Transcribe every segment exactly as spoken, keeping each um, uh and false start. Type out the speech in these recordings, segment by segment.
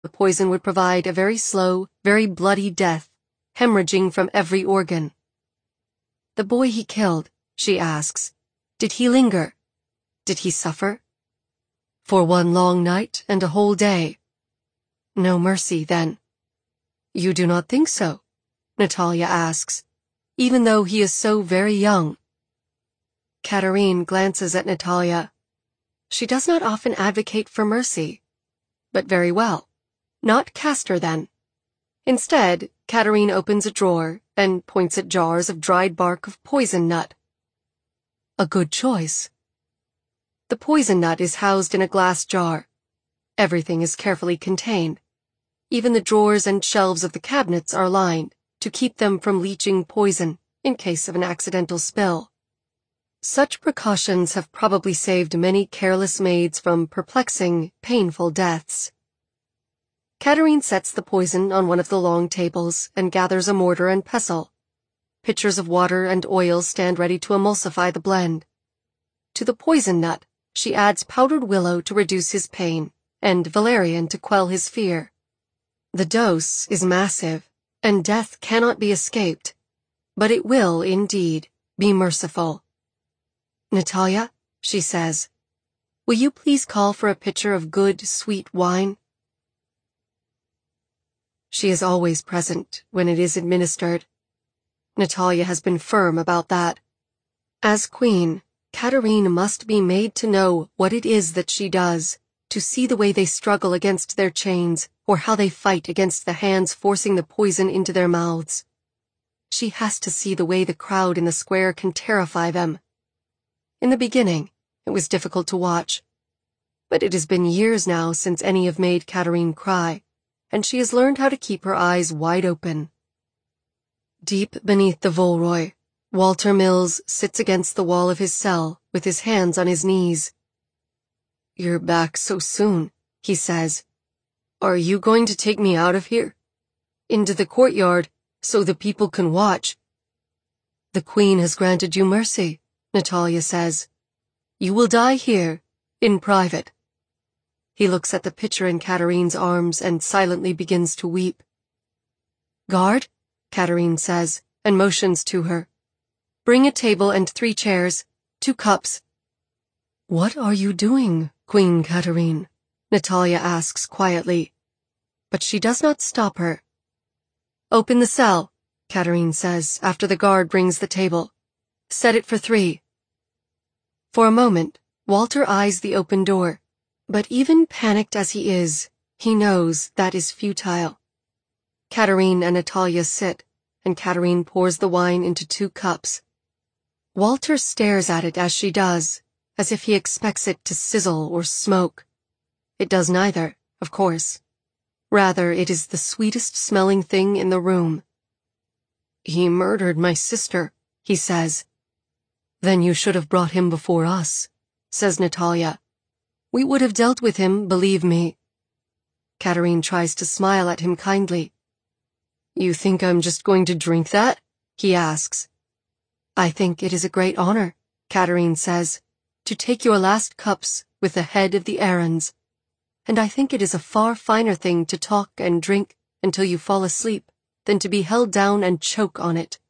The poison would provide a very slow, very bloody death, hemorrhaging from every organ. The boy he killed, she asks, did he linger? Did he suffer? For one long night and a whole day. No mercy, then. You do not think so? Natalia asks, even though he is so very young. Katerine glances at Natalia. She does not often advocate for mercy. But very well. Not Castor, then. Instead, Katerine opens a drawer and points at jars of dried bark of poison nut. A good choice. The poison nut is housed in a glass jar. Everything is carefully contained. Even the drawers and shelves of the cabinets are lined to keep them from leaching poison in case of an accidental spill. Such precautions have probably saved many careless maids from perplexing, painful deaths. Katerine sets the poison on one of the long tables and gathers a mortar and pestle. Pitchers of water and oil stand ready to emulsify the blend. To the poison nut, she adds powdered willow to reduce his pain and valerian to quell his fear. The dose is massive, and death cannot be escaped, but it will, indeed, be merciful. Natalia, she says, will you please call for a pitcher of good, sweet wine? She is always present when it is administered. Natalia has been firm about that. As queen, Katerine must be made to know what it is that she does, to see the way they struggle against their chains, or how they fight against the hands forcing the poison into their mouths. She has to see the way the crowd in the square can terrify them. In the beginning, it was difficult to watch. But it has been years now since any have made Katerine cry, and she has learned how to keep her eyes wide open. Deep beneath the Volroy, Walter Mills sits against the wall of his cell with his hands on his knees. You're back so soon, he says. Are you going to take me out of here? Into the courtyard, so the people can watch. The Queen has granted you mercy, Natalia says. You will die here, in private. He looks at the pitcher in Katerine's arms and silently begins to weep. Guard, Katerine says, and motions to her. Bring a table and three chairs, two cups. What are you doing, Queen Katerine? Natalia asks quietly. But she does not stop her. Open the cell, Katerine says after the guard brings the table. Set it for three. For a moment, Walter eyes the open door. But even panicked as he is, he knows that is futile. Katerine and Natalia sit, and Katerine pours the wine into two cups. Walter stares at it as she does, as if he expects it to sizzle or smoke. It does neither, of course. Rather, it is the sweetest smelling thing in the room. He murdered my sister, he says. Then you should have brought him before us, says Natalia. We would have dealt with him, believe me. Katerine tries to smile at him kindly. You think I'm just going to drink that? He asks. I think it is a great honor, Katerine says, to take your last cups with the head of the Arryns. And I think it is a far finer thing to talk and drink until you fall asleep than to be held down and choke on it.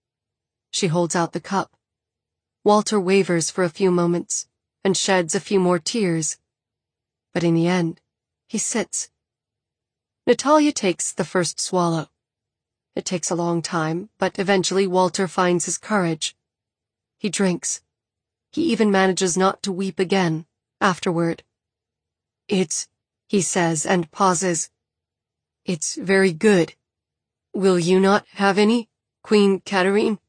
She holds out the cup. Walter wavers for a few moments and sheds a few more tears. But in the end, he sits. Natalia takes the first swallow. It takes a long time, but eventually Walter finds his courage. He drinks. He even manages not to weep again, afterward. It's, he says and pauses. It's very good. Will you not have any, Queen Katerine?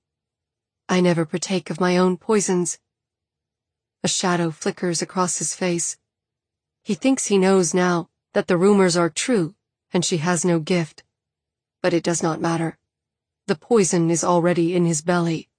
I never partake of my own poisons. A shadow flickers across his face. He thinks he knows now that the rumors are true and she has no gift. But it does not matter. The poison is already in his belly.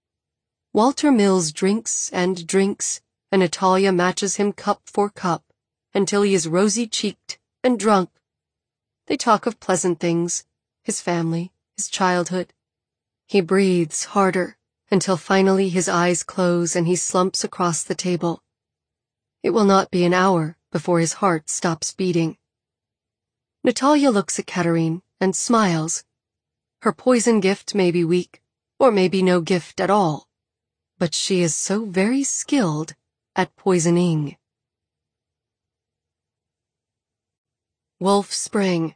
Walter Mills drinks and drinks, and Natalia matches him cup for cup, until he is rosy-cheeked and drunk. They talk of pleasant things, his family, his childhood. He breathes harder, until finally his eyes close and he slumps across the table. It will not be an hour before his heart stops beating. Natalia looks at Katerine and smiles. Her poison gift may be weak, or maybe no gift at all, but she is so very skilled at poisoning. Wolf Spring.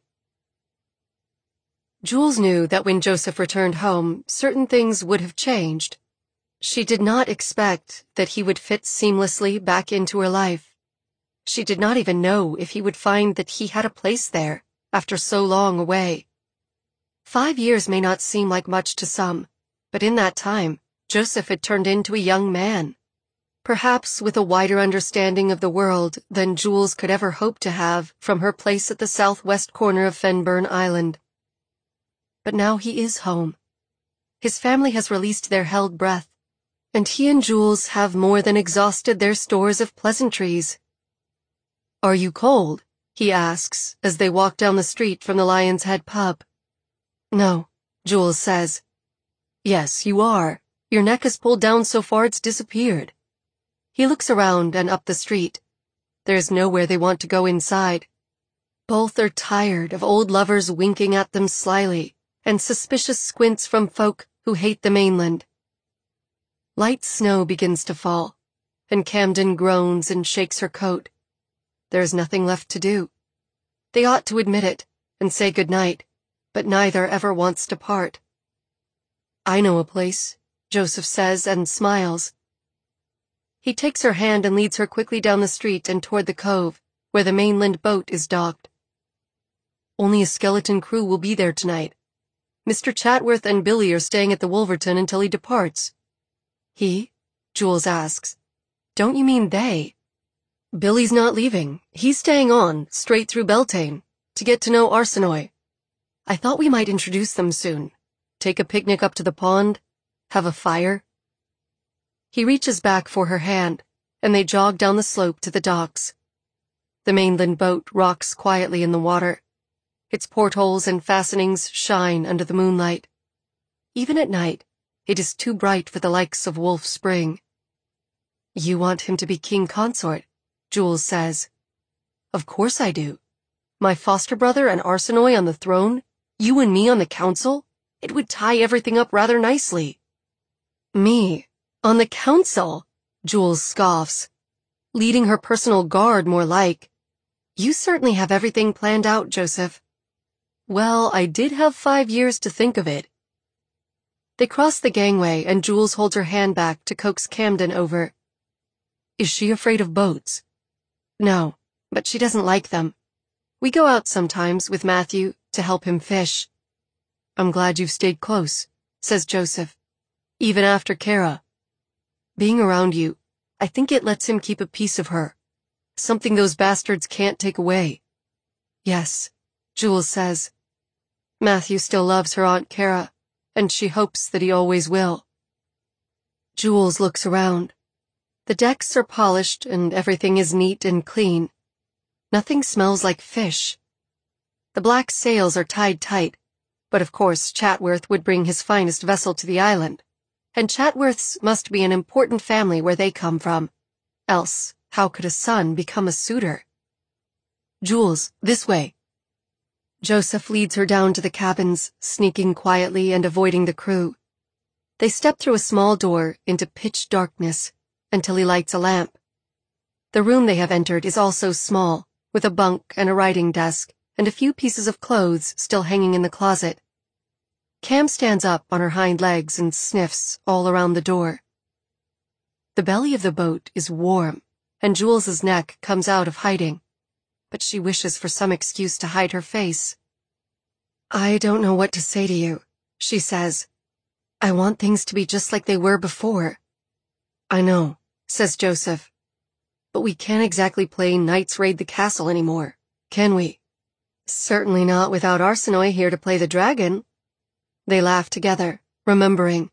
Jules knew that when Joseph returned home, certain things would have changed. She did not expect that he would fit seamlessly back into her life. She did not even know if he would find that he had a place there after so long away. Five years may not seem like much to some, but in that time, Joseph had turned into a young man, perhaps with a wider understanding of the world than Jules could ever hope to have from her place at the southwest corner of Fenburn Island. But now he is home. His family has released their held breath, and he and Jules have more than exhausted their stores of pleasantries. "Are you cold?" he asks as they walk down the street from the Lion's Head pub. "No," Jules says. "Yes, you are. Your neck is pulled down so far it's disappeared." He looks around and up the street. There's nowhere they want to go inside. Both are tired of old lovers winking at them slyly and suspicious squints from folk who hate the mainland. Light snow begins to fall, and Camden groans and shakes her coat. There's nothing left to do. They ought to admit it and say goodnight, but neither ever wants to part. "I know a place," Joseph says and smiles. He takes her hand and leads her quickly down the street and toward the cove, where the mainland boat is docked. "Only a skeleton crew will be there tonight. Mister Chatworth and Billy are staying at the Wolverton until he departs." "He?" Jules asks. "Don't you mean they?" "Billy's not leaving. He's staying on, straight through Beltane, to get to know Arsinoe. I thought we might introduce them soon. Take a picnic up to the pond, have a fire." He reaches back for her hand, and they jog down the slope to the docks. The mainland boat rocks quietly in the water. Its portholes and fastenings shine under the moonlight. Even at night, it is too bright for the likes of Wolf Spring. "You want him to be king consort," Jules says. "Of course I do. My foster brother and Arsinoe on the throne, you and me on the council, it would tie everything up rather nicely." "Me? On the council?" Jules scoffs. "Leading her personal guard, more like. You certainly have everything planned out, Joseph." "Well, I did have five years to think of it." They cross the gangway and Jules holds her hand back to coax Camden over. "Is she afraid of boats?" "No, but she doesn't like them. We go out sometimes with Matthew to help him fish." "I'm glad you've stayed close," says Joseph, "even after Kara. Being around you, I think it lets him keep a piece of her, something those bastards can't take away." "Yes," Jules says. "Matthew still loves her Aunt Kara, and she hopes that he always will." Jules looks around. The decks are polished and everything is neat and clean. Nothing smells like fish. The black sails are tied tight, but of course Chatworth would bring his finest vessel to the island, and Chatworths must be an important family where they come from. Else, how could a son become a suitor? "Jules, this way." Joseph leads her down to the cabins, sneaking quietly and avoiding the crew. They step through a small door into pitch darkness until he lights a lamp. The room they have entered is also small, with a bunk and a writing desk, and a few pieces of clothes still hanging in the closet. Cam stands up on her hind legs and sniffs all around the door. The belly of the boat is warm, and Jules's neck comes out of hiding, but she wishes for some excuse to hide her face. "I don't know what to say to you," she says. "I want things to be just like they were before." "I know," says Joseph. "But we can't exactly play Knights Raid the Castle anymore, can we?" "Certainly not without Arsinoe here to play the dragon." They laugh together, remembering.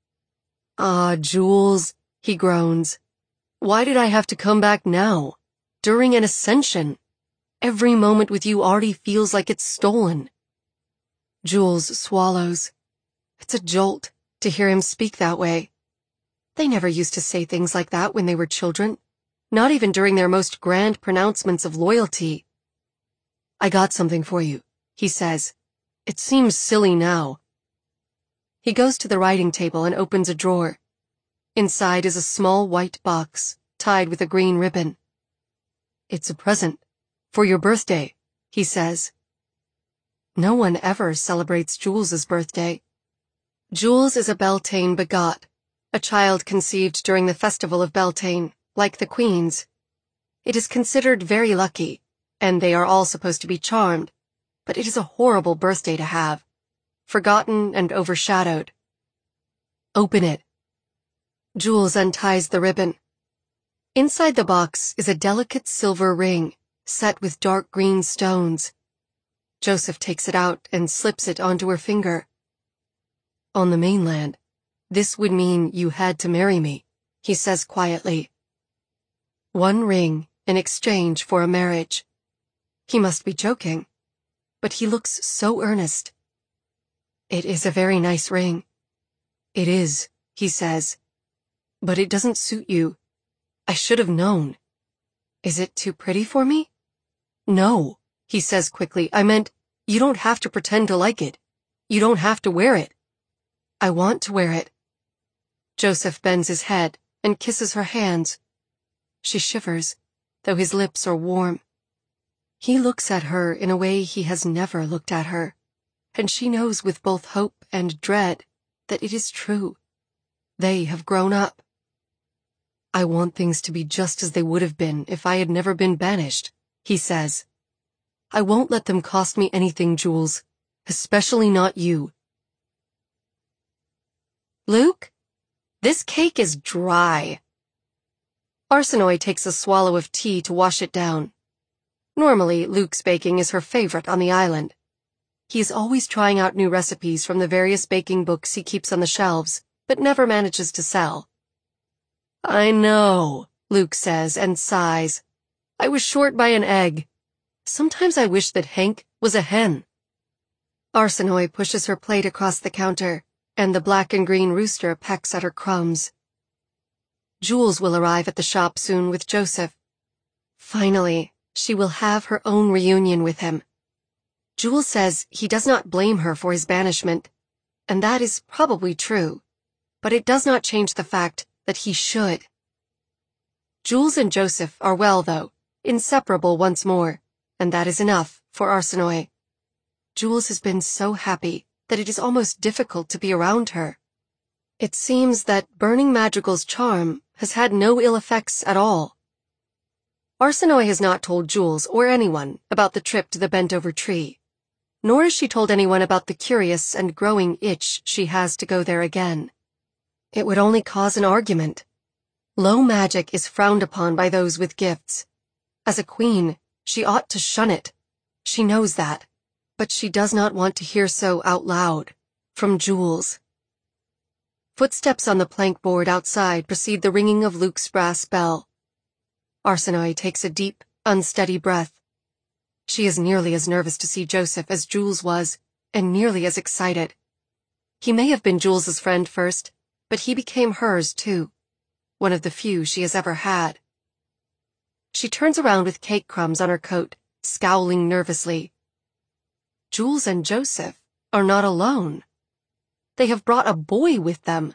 "Ah, Jules," he groans. "Why did I have to come back now, during an ascension? Every moment with you already feels like it's stolen." Jules swallows. It's a jolt to hear him speak that way. They never used to say things like that when they were children, not even during their most grand pronouncements of loyalty. I got something for you, he says. It seems silly now. He goes to the writing table and opens a drawer. Inside is a small white box, tied with a green ribbon. It's a present. For your birthday, he says. No one ever celebrates Jules's birthday. Jules is a Beltane begot, a child conceived during the festival of Beltane, like the queens. It is considered very lucky, and they are all supposed to be charmed, but it is a horrible birthday to have, forgotten and overshadowed. Open it. Jules unties the ribbon. Inside the box is a delicate silver ring, set with dark green stones. Joseph takes it out and slips it onto her finger. On the mainland, this would mean you had to marry me, he says quietly. One ring in exchange for a marriage. He must be joking, but he looks so earnest. It is a very nice ring. It is, he says, but it doesn't suit you. I should have known. Is it too pretty for me? No, he says quickly. I meant, you don't have to pretend to like it. You don't have to wear it. I want to wear it. Joseph bends his head and kisses her hands. She shivers, though his lips are warm. He looks at her in a way he has never looked at her, and she knows with both hope and dread that it is true. They have grown up. I want things to be just as they would have been if I had never been banished, he says. I won't let them cost me anything, Jules, especially not you. Luke, this cake is dry. Arsinoe takes a swallow of tea to wash it down. Normally, Luke's baking is her favorite on the island. He is always trying out new recipes from the various baking books he keeps on the shelves, but never manages to sell. I know, Luke says and sighs. I was short by an egg. Sometimes I wish that Hank was a hen. Arsinoe pushes her plate across the counter, and the black and green rooster pecks at her crumbs. Jules will arrive at the shop soon with Joseph. Finally, she will have her own reunion with him. Jules says he does not blame her for his banishment, and that is probably true, but it does not change the fact that he should. Jules and Joseph are well, though, inseparable once more, and that is enough for Arsinoe. Jules has been so happy that it is almost difficult to be around her. It seems that burning Madrigal's charm has had no ill effects at all. Arsinoe has not told Jules or anyone about the trip to the bent-over tree, nor has she told anyone about the curious and growing itch she has to go there again. It would only cause an argument. Low magic is frowned upon by those with gifts. As a queen, she ought to shun it. She knows that, but she does not want to hear so out loud, from Jules. Footsteps on the plank board outside precede the ringing of Luke's brass bell. Arsinoe takes a deep, unsteady breath. She is nearly as nervous to see Joseph as Jules was, and nearly as excited. He may have been Jules's friend first, but he became hers too, one of the few she has ever had. She turns around with cake crumbs on her coat, scowling nervously. Jules and Joseph are not alone. They have brought a boy with them.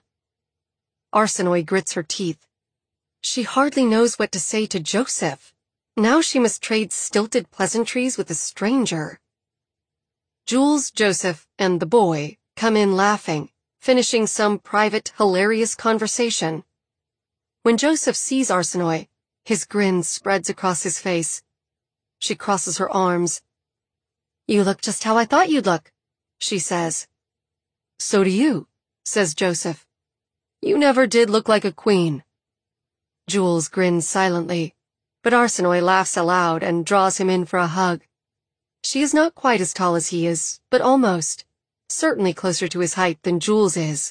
Arsinoe grits her teeth. She hardly knows what to say to Joseph. Now she must trade stilted pleasantries with a stranger. Jules, Joseph, and the boy come in laughing, finishing some private, hilarious conversation. When Joseph sees Arsinoe, his grin spreads across his face. She crosses her arms. You look just how I thought you'd look, she says. So do you, says Joseph. You never did look like a queen. Jules grins silently, but Arsinoe laughs aloud and draws him in for a hug. She is not quite as tall as he is, but almost, certainly closer to his height than Jules is.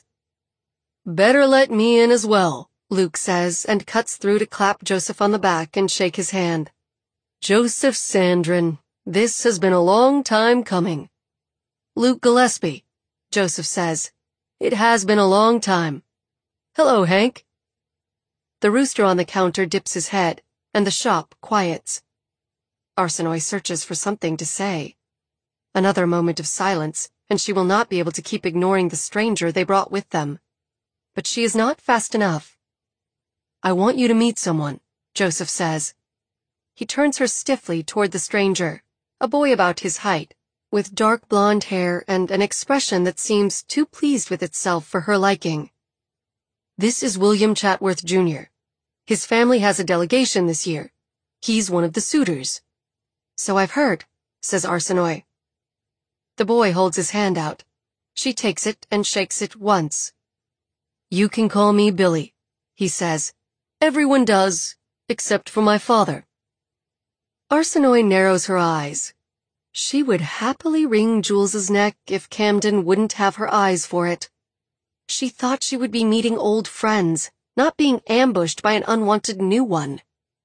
Better let me in as well, Luke says, and cuts through to clap Joseph on the back and shake his hand. Joseph Sandrin, this has been a long time coming. Luke Gillespie, Joseph says. It has been a long time. Hello, Hank. The rooster on the counter dips his head, and the shop quiets. Arsinoe searches for something to say. Another moment of silence, and she will not be able to keep ignoring the stranger they brought with them. But she is not fast enough. I want you to meet someone, Joseph says. He turns her stiffly toward the stranger, a boy about his height, with dark blonde hair and an expression that seems too pleased with itself for her liking. This is William Chatworth, Junior His family has a delegation this year. He's one of the suitors. So I've heard, says Arsinoe. The boy holds his hand out. She takes it and shakes it once. You can call me Billy, he says. Everyone does, except for my father. Arsinoe narrows her eyes. She would happily wring Jules's neck if Camden wouldn't have her eyes for it. She thought she would be meeting old friends, not being ambushed by an unwanted new one.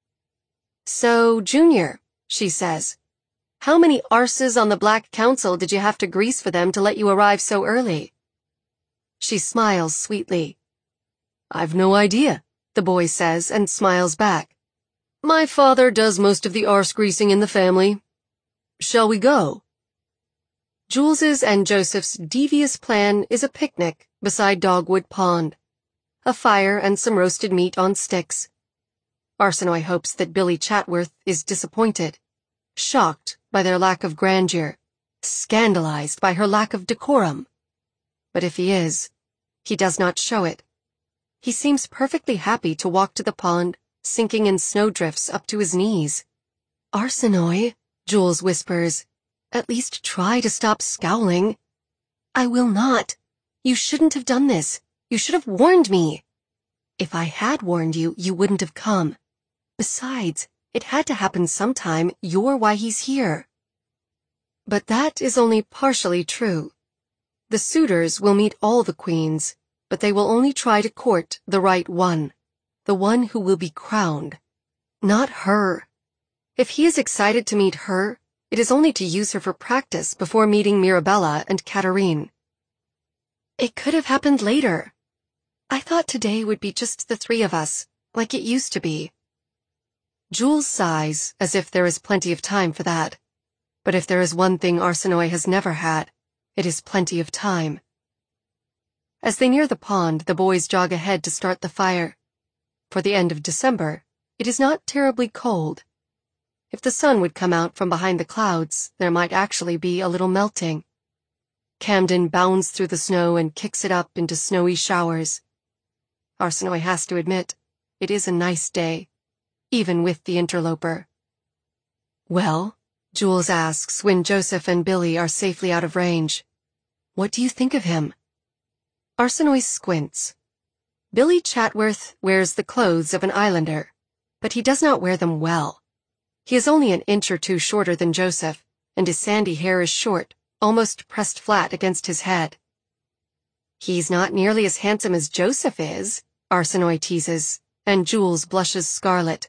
So, Junior, she says, how many arses on the Black Council did you have to grease for them to let you arrive so early? She smiles sweetly. I've no idea, the boy says and smiles back. My father does most of the arse greasing in the family. Shall we go? Jules's and Joseph's devious plan is a picnic beside Dogwood Pond. A fire and some roasted meat on sticks. Arsinoe hopes that Billy Chatworth is disappointed, shocked by their lack of grandeur, scandalized by her lack of decorum. But if he is, he does not show it. He seems perfectly happy to walk to the pond, sinking in snowdrifts up to his knees. Arsinoe, Jules whispers, at least try to stop scowling. I will not. You shouldn't have done this. You should have warned me. If I had warned you, you wouldn't have come. Besides, it had to happen sometime. You're why he's here. But that is only partially true. The suitors will meet all the queens, but they will only try to court the right one, the one who will be crowned. Not her. If he is excited to meet her, it is only to use her for practice before meeting Mirabella and Katerine. It could have happened later. I thought today would be just the three of us, like it used to be. Jules sighs as if there is plenty of time for that. But if there is one thing Arsinoe has never had, it is plenty of time. As they near the pond, the boys jog ahead to start the fire. For the end of December, it is not terribly cold. If the sun would come out from behind the clouds, there might actually be a little melting. Camden bounds through the snow and kicks it up into snowy showers. Arsinoe has to admit, it is a nice day, even with the interloper. Well, Jules asks when Joseph and Billy are safely out of range. What do you think of him? Arsinoe squints. Billy Chatworth wears the clothes of an islander, but he does not wear them well. He is only an inch or two shorter than Joseph, and his sandy hair is short, almost pressed flat against his head. He's not nearly as handsome as Joseph is, Arsinoe teases, and Jules blushes scarlet.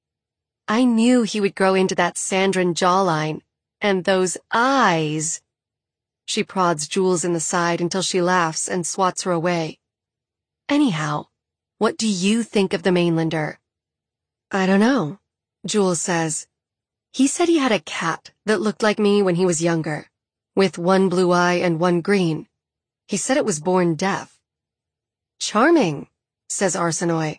I knew he would grow into that Sandrin jawline, and those eyes. She prods Jules in the side until she laughs and swats her away. Anyhow, what do you think of the Mainlander? I don't know, Jules says. He said he had a cat that looked like me when he was younger, with one blue eye and one green. He said it was born deaf. Charming, says Arsinoe.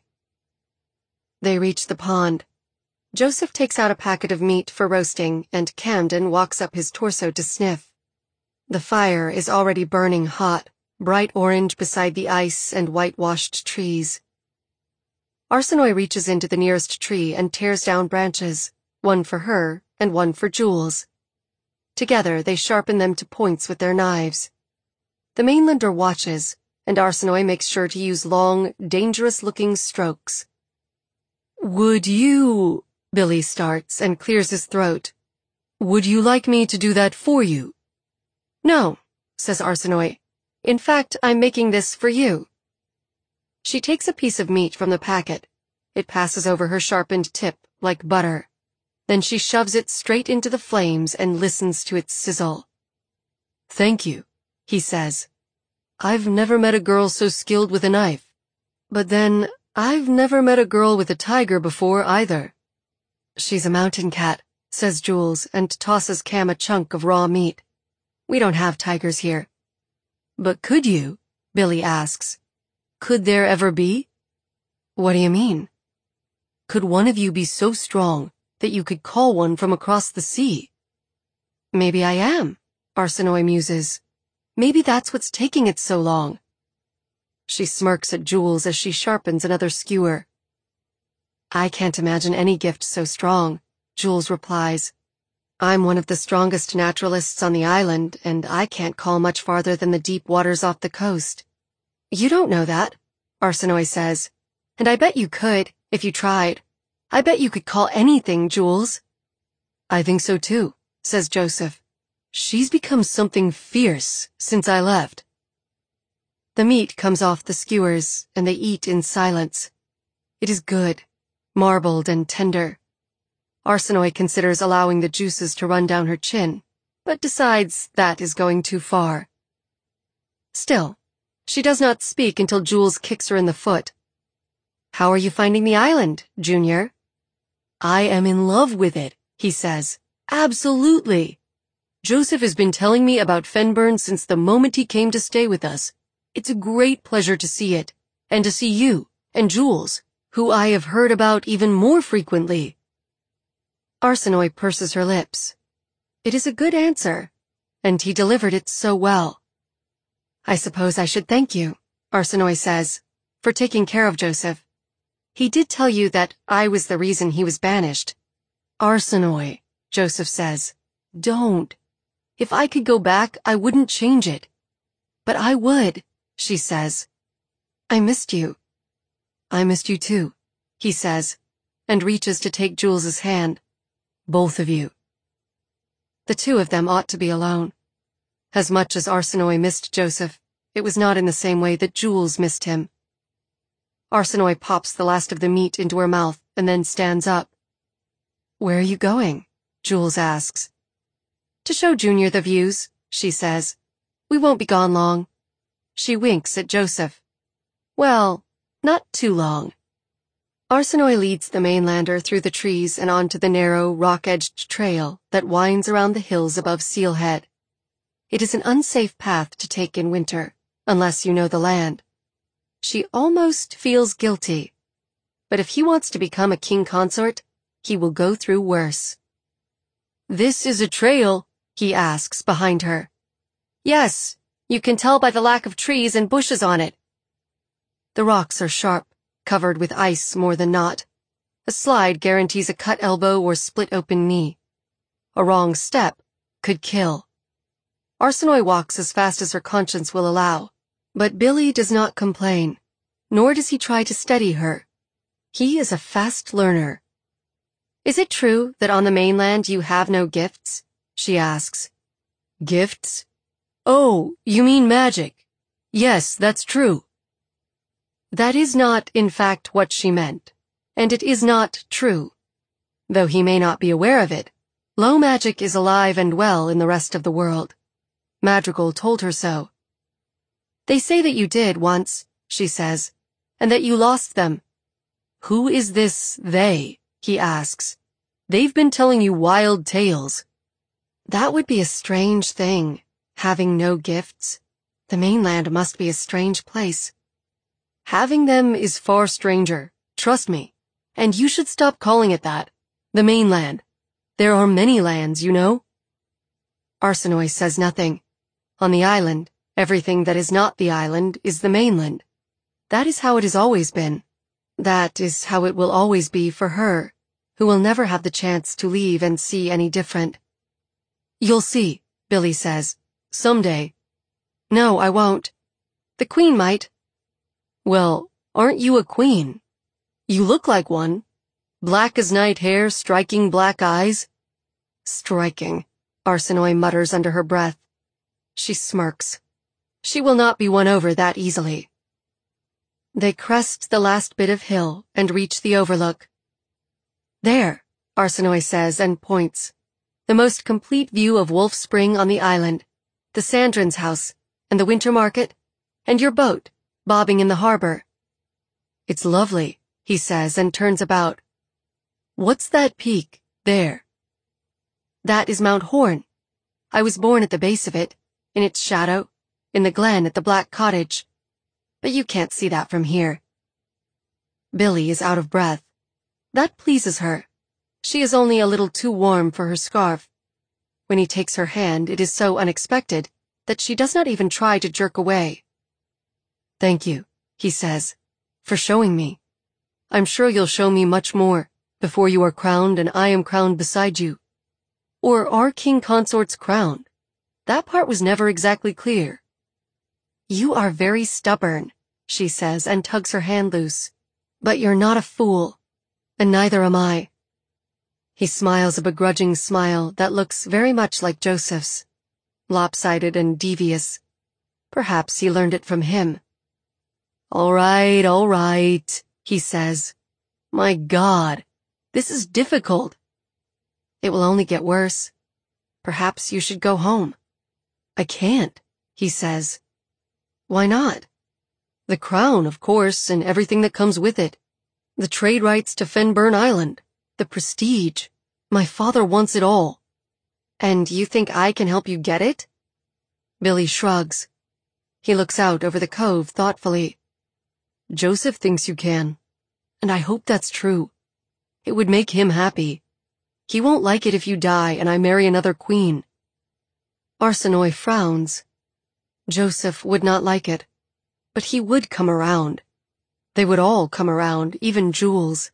They reach the pond. Joseph takes out a packet of meat for roasting, and Camden walks up his torso to sniff. The fire is already burning hot, bright orange beside the ice and whitewashed trees. Arsinoe reaches into the nearest tree and tears down branches, one for her and one for Jules. Together they sharpen them to points with their knives. The Mainlander watches, and Arsinoe makes sure to use long, dangerous-looking strokes. Would you... Billy starts and clears his throat. Would you like me to do that for you? No, says Arsinoe. In fact, I'm making this for you. She takes a piece of meat from the packet. It passes over her sharpened tip like butter. Then she shoves it straight into the flames and listens to its sizzle. Thank you, he says. I've never met a girl so skilled with a knife. But then, I've never met a girl with a tiger before either. She's a mountain cat, says Jules, and tosses Cam a chunk of raw meat. We don't have tigers here. But could you? Billy asks. Could there ever be? What do you mean? Could one of you be so strong that you could call one from across the sea? Maybe I am, Arsinoe muses. Maybe that's what's taking it so long. She smirks at Jules as she sharpens another skewer. I can't imagine any gift so strong, Jules replies. I'm one of the strongest naturalists on the island, and I can't call much farther than the deep waters off the coast. You don't know that, Arsinoe says, and I bet you could, if you tried. I bet you could call anything, Jules. I think so too, says Joseph. She's become something fierce since I left. The meat comes off the skewers, and they eat in silence. It is good, marbled and tender. Arsinoe considers allowing the juices to run down her chin, but decides that is going too far. Still, she does not speak until Jules kicks her in the foot. How are you finding the island, Junior? I am in love with it, he says. Absolutely. Joseph has been telling me about Fenburn since the moment he came to stay with us. It's a great pleasure to see it, and to see you, and Jules, who I have heard about even more frequently. Arsinoe purses her lips. It is a good answer, and he delivered it so well. I suppose I should thank you, Arsinoe says, for taking care of Joseph. He did tell you that I was the reason he was banished. Arsinoe, Joseph says, don't. If I could go back, I wouldn't change it. But I would, she says. I missed you. I missed you too, he says, and reaches to take Jules's hand. Both of you. The two of them ought to be alone. As much as Arsinoe missed Joseph, it was not in the same way that Jules missed him. Arsinoe pops the last of the meat into her mouth and then stands up. Where are you going? Jules asks. To show Junior the views, she says. We won't be gone long. She winks at Joseph. Well, not too long. Arsinoe leads the mainlander through the trees and onto the narrow, rock-edged trail that winds around the hills above Seal Head. It is an unsafe path to take in winter, unless you know the land. She almost feels guilty. But if he wants to become a king consort, he will go through worse. This is a trail, he asks behind her. Yes, you can tell by the lack of trees and bushes on it. The rocks are sharp, covered with ice more than not. A slide guarantees a cut elbow or split open knee. A wrong step could kill. Arsinoe walks as fast as her conscience will allow, but Billy does not complain, nor does he try to steady her. He is a fast learner. Is it true that on the mainland you have no gifts? She asks. Gifts? Oh, you mean magic. Yes, that's true. That is not, in fact, what she meant, and it is not true. Though he may not be aware of it, low magic is alive and well in the rest of the world. Madrigal told her so. They say that you did once, she says, and that you lost them. Who is this they? He asks. They've been telling you wild tales. That would be a strange thing, having no gifts. The mainland must be a strange place. Having them is far stranger, trust me, and you should stop calling it that. The mainland. There are many lands, you know. Arsinoe says nothing. On the island, everything that is not the island is the mainland. That is how it has always been. That is how it will always be for her, who will never have the chance to leave and see any different. You'll see, Billy says. Someday. No, I won't. The Queen might. Well, aren't you a queen? You look like one. Black as night hair, striking black eyes. Striking, Arsinoe mutters under her breath. She smirks. She will not be won over that easily. They crest the last bit of hill and reach the overlook. There, Arsinoe says and points. The most complete view of Wolf Spring on the island, the Sandrin's house, and the winter market, and your boat, bobbing in the harbor. It's lovely, he says and turns about. What's that peak, there? That is Mount Horn. I was born at the base of it, in its shadow, in the glen at the Black Cottage. But you can't see that from here. Billy is out of breath. That pleases her. She is only a little too warm for her scarf. When he takes her hand, it is so unexpected that she does not even try to jerk away. Thank you, he says, for showing me. I'm sure you'll show me much more before you are crowned and I am crowned beside you. Or are king consorts crowned? That part was never exactly clear. You are very stubborn, she says and tugs her hand loose. But you're not a fool, and neither am I. He smiles a begrudging smile that looks very much like Joseph's, lopsided and devious. Perhaps he learned it from him. All right, all right, he says. My God, this is difficult. It will only get worse. Perhaps you should go home. I can't, he says. Why not? The crown, of course, and everything that comes with it. The trade rights to Fennbirn Island. The prestige. My father wants it all. And you think I can help you get it? Billy shrugs. He looks out over the cove thoughtfully. Joseph thinks you can. And I hope that's true. It would make him happy. He won't like it if you die and I marry another queen. Arsinoe frowns. Joseph would not like it. But he would come around. They would all come around, even Jules.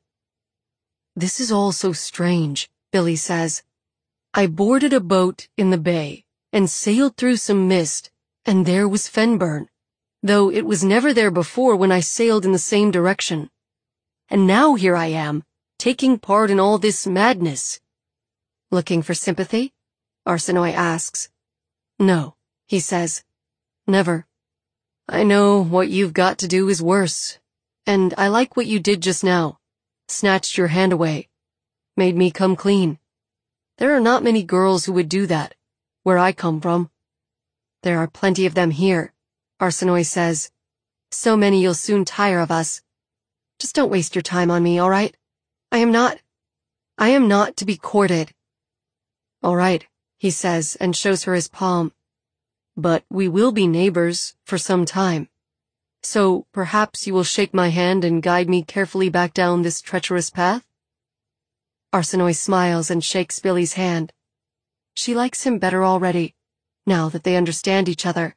This is all so strange, Billy says. I boarded a boat in the bay and sailed through some mist, and there was Fennbirn, though it was never there before when I sailed in the same direction. And now here I am, taking part in all this madness. Looking for sympathy? Arsinoe asks. No, he says. Never. I know what you've got to do is worse, and I like what you did just now. Snatched your hand away. Made me come clean. There are not many girls who would do that, where I come from. There are plenty of them here, Arsinoe says. So many you'll soon tire of us. Just don't waste your time on me, all right? I am not... I am not to be courted. All right, he says, and shows her his palm. But we will be neighbors for some time. So perhaps you will shake my hand and guide me carefully back down this treacherous path? Arsinoe smiles and shakes Billy's hand. She likes him better already, now that they understand each other.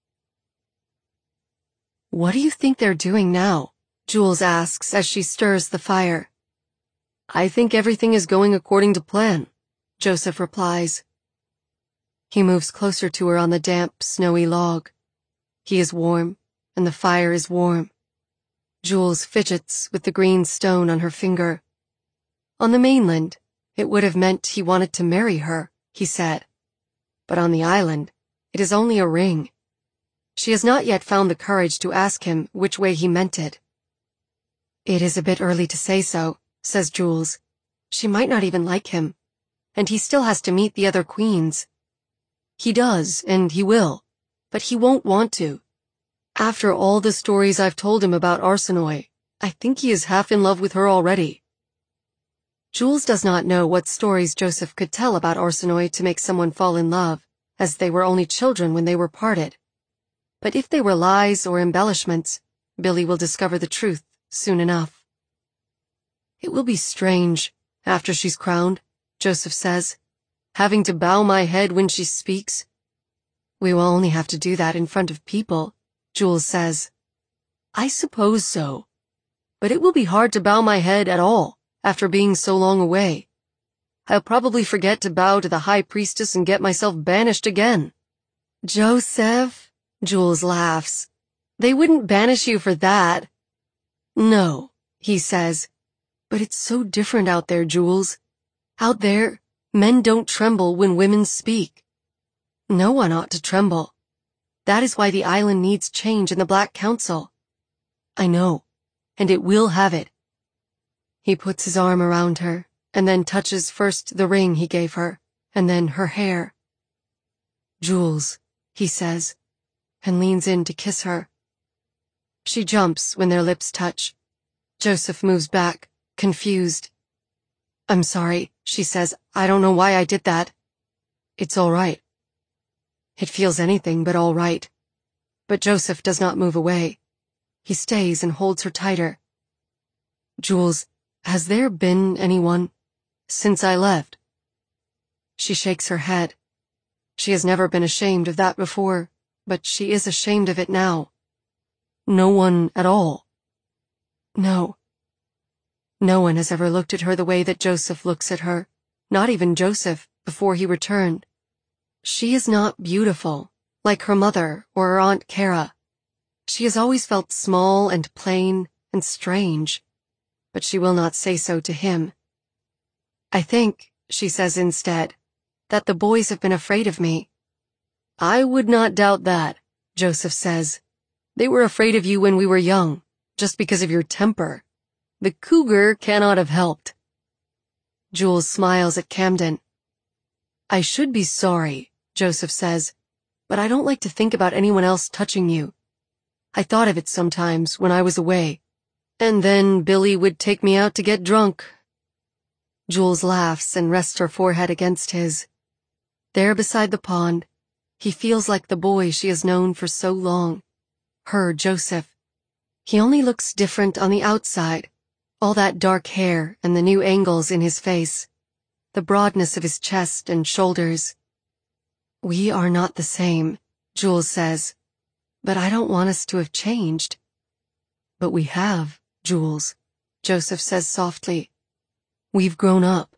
What do you think they're doing now? Jules asks as she stirs the fire. I think everything is going according to plan, Joseph replies. He moves closer to her on the damp, snowy log. He is warm, and the fire is warm. Jules fidgets with the green stone on her finger. On the mainland, it would have meant he wanted to marry her, he said. But on the island, it is only a ring. She has not yet found the courage to ask him which way he meant it. It is a bit early to say so, says Jules. She might not even like him, and he still has to meet the other queens. He does, and he will, but he won't want to. After all the stories I've told him about Arsinoe, I think he is half in love with her already. Jules does not know what stories Joseph could tell about Arsinoe to make someone fall in love, as they were only children when they were parted. But if they were lies or embellishments, Billy will discover the truth soon enough. It will be strange, after she's crowned, Joseph says, having to bow my head when she speaks. We will only have to do that in front of people, Jules says. I suppose so. But it will be hard to bow my head at all, after being so long away. I'll probably forget to bow to the high priestess and get myself banished again. Joseph, Jules laughs. They wouldn't banish you for that. No, he says. But it's so different out there, Jules. Out there, men don't tremble when women speak. No one ought to tremble. That is why the island needs change in the Black Council. I know, and it will have it. He puts his arm around her, and then touches first the ring he gave her, and then her hair. Jules, he says, and leans in to kiss her. She jumps when their lips touch. Joseph moves back, confused. I'm sorry, she says. I don't know why I did that. It's all right. It feels anything but all right. But Joseph does not move away. He stays and holds her tighter. Jules, has there been anyone since I left? She shakes her head. She has never been ashamed of that before, but she is ashamed of it now. No one at all. No. No one has ever looked at her the way that Joseph looks at her, not even Joseph, before he returned. She is not beautiful, like her mother or her Aunt Kara. She has always felt small and plain and strange, but she will not say so to him. I think, she says instead, that the boys have been afraid of me. I would not doubt that, Joseph says. They were afraid of you when we were young, just because of your temper. The cougar cannot have helped. Jules smiles at Camden. I should be sorry, Joseph says, but I don't like to think about anyone else touching you. I thought of it sometimes when I was away, and then Billy would take me out to get drunk. Jules laughs and rests her forehead against his. There beside the pond, he feels like the boy she has known for so long. Her, Joseph. He only looks different on the outside. All that dark hair and the new angles in his face. The broadness of his chest and shoulders. We are not the same, Jules says. But I don't want us to have changed. But we have, Jules, Joseph says softly. We've grown up.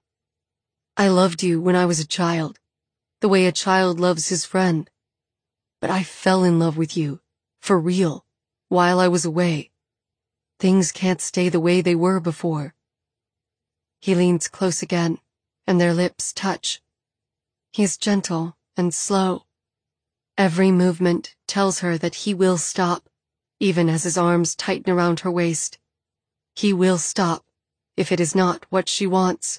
I loved you when I was a child, the way a child loves his friend. But I fell in love with you, for real, while I was away. Things can't stay the way they were before. He leans close again, and their lips touch. He is gentle and slow. Every movement tells her that he will stop, even as his arms tighten around her waist. He will stop, if it is not what she wants.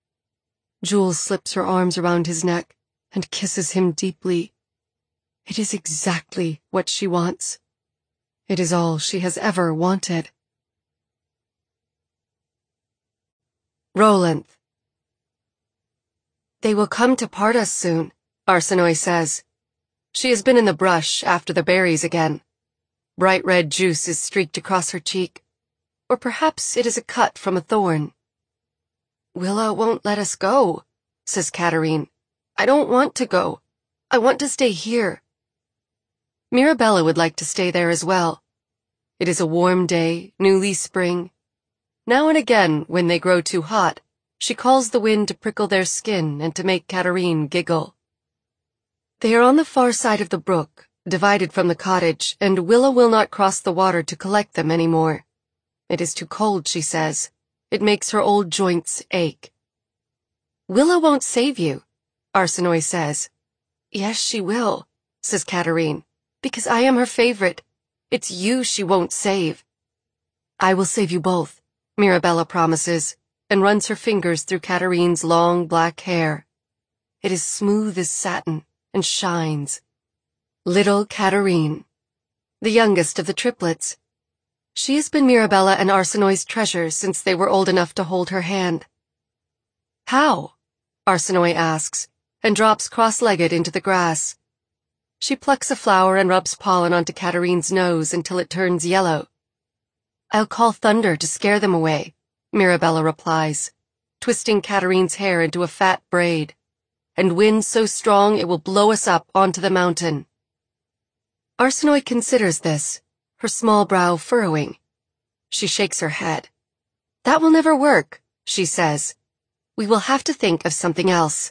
Jules slips her arms around his neck and kisses him deeply. It is exactly what she wants. It is all she has ever wanted. Rolanth. They will come to part us soon, Arsinoe says. She has been in the brush after the berries again. Bright red juice is streaked across her cheek. Or perhaps it is a cut from a thorn. Willa won't let us go, says Katerine. I don't want to go. I want to stay here. Mirabella would like to stay there as well. It is a warm day, newly spring. Now and again, when they grow too hot, she calls the wind to prickle their skin and to make Katerine giggle. They are on the far side of the brook, divided from the cottage, and Willa will not cross the water to collect them any more. It is too cold, she says. It makes her old joints ache. Willa won't save you, Arsinoe says. Yes, she will, says Katerine, because I am her favorite. It's you she won't save. I will save you both, Mirabella promises, and runs her fingers through Katerine's long black hair. It is smooth as satin and shines. Little Katerine, the youngest of the triplets. She has been Mirabella and Arsinoe's treasure since they were old enough to hold her hand. How? Arsinoe asks, and drops cross-legged into the grass. She plucks a flower and rubs pollen onto Katerine's nose until it turns yellow. I'll call thunder to scare them away, Mirabella replies, twisting Katerine's hair into a fat braid, and wind so strong it will blow us up onto the mountain. Arsinoe considers this, her small brow furrowing. She shakes her head. That will never work, she says. We will have to think of something else.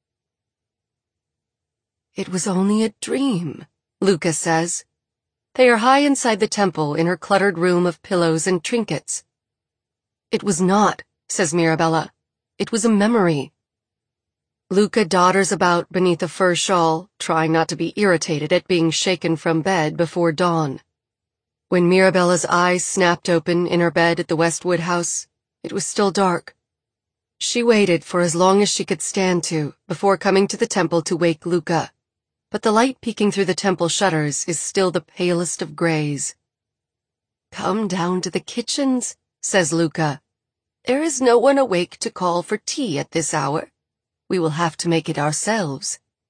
It was only a dream, Luca says. They are high inside the temple in her cluttered room of pillows and trinkets. It was not, says Mirabella. It was a memory. Luca dodders about beneath a fur shawl, trying not to be irritated at being shaken from bed before dawn. When Mirabella's eyes snapped open in her bed at the Westwood house, it was still dark. She waited for as long as she could stand to before coming to the temple to wake Luca, but the light peeking through the temple shutters is still the palest of grays. Come down to the kitchens, says Luca. There is no one awake to call for tea at this hour. We will have to make it ourselves.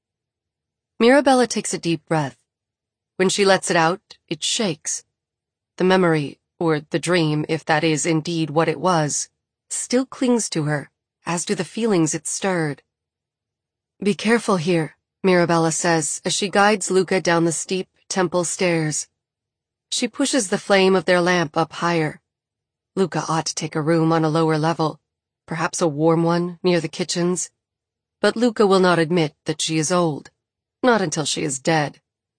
Mirabella takes a deep breath. When she lets it out, it shakes. The memory, or the dream, if that is indeed what it was, still clings to her, as do the feelings it stirred. "Be careful here," Mirabella says as she guides Luca down the steep temple stairs. She pushes the flame of their lamp up higher. Luca ought to take a room on a lower level, perhaps a warm one near the kitchens. But Luca will not admit that she is old, not until she is dead.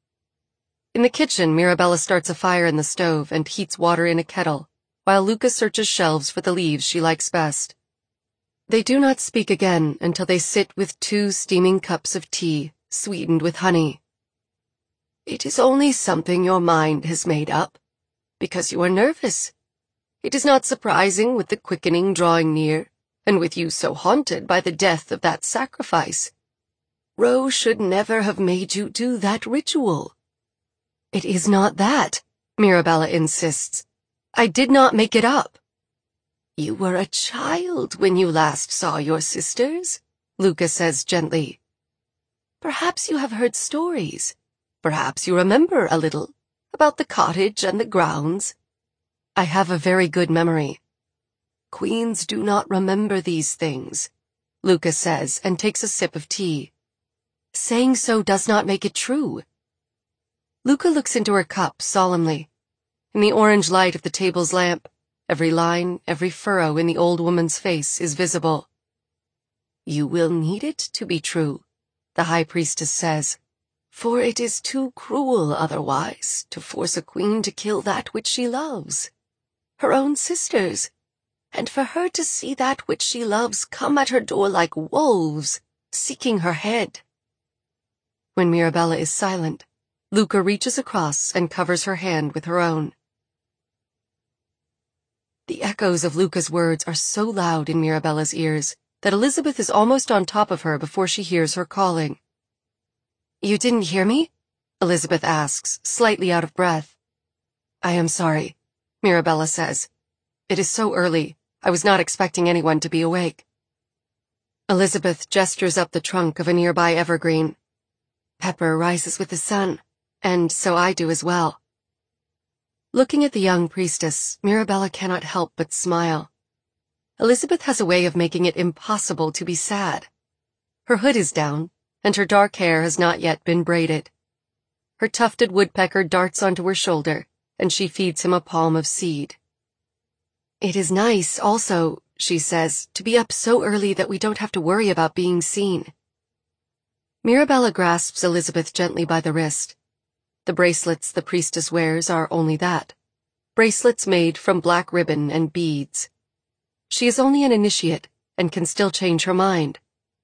In the kitchen, Mirabella starts a fire in the stove and heats water in a kettle, while Luca searches shelves for the leaves she likes best. They do not speak again until they sit with two steaming cups of tea, sweetened with honey. "It is only something your mind has made up, because you are nervous. It is not surprising with the quickening drawing near, and with you so haunted by the death of that sacrifice. Ro should never have made you do that ritual." "It is not that," Mirabella insists. "I did not make it up." "You were a child when you last saw your sisters," Luca says gently. "Perhaps you have heard stories. Perhaps you remember a little about the cottage and the grounds." "I have a very good memory." "Queens do not remember these things," Luca says and takes a sip of tea. "Saying so does not make it true." Luca looks into her cup solemnly. In the orange light of the table's lamp, every line, every furrow in the old woman's face is visible. "You will need it to be true," the high priestess says, "for it is too cruel otherwise to force a queen to kill that which she loves, her own sisters, and for her to see that which she loves come at her door like wolves, seeking her head." When Mirabella is silent, Luca reaches across and covers her hand with her own. The echoes of Luca's words are so loud in Mirabella's ears that Elizabeth is almost on top of her before she hears her calling. "You didn't hear me?" Elizabeth asks, slightly out of breath. "I am sorry," Mirabella says. "It is so early. I was not expecting anyone to be awake." Elizabeth gestures up the trunk of a nearby evergreen. "Pepper rises with the sun, and so I do as well." Looking at the young priestess, Mirabella cannot help but smile. Elizabeth has a way of making it impossible to be sad. Her hood is down, and her dark hair has not yet been braided. Her tufted woodpecker darts onto her shoulder, and she feeds him a palm of seed. "It is nice, also," she says, "to be up so early that we don't have to worry about being seen." Mirabella grasps Elizabeth gently by the wrist. The bracelets the priestess wears are only that, bracelets made from black ribbon and beads. She is only an initiate and can still change her mind.